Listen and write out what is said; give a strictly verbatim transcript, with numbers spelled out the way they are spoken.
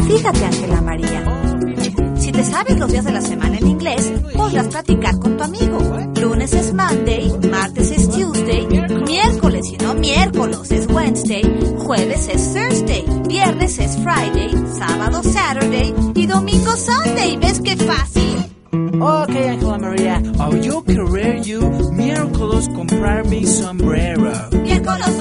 Fíjate, Ángela María, si te sabes los días de la semana en inglés, podrás platicar con tu amigo. Lunes es Monday, martes es Tuesday, miércoles y no miércoles es Wednesday, jueves es Thursday, viernes es Friday, sábado Saturday y domingo Sunday. ¿Ves qué fácil? Ok, Ángela María. Oh, yo querer you miércoles comprar mi sombrero. Miércoles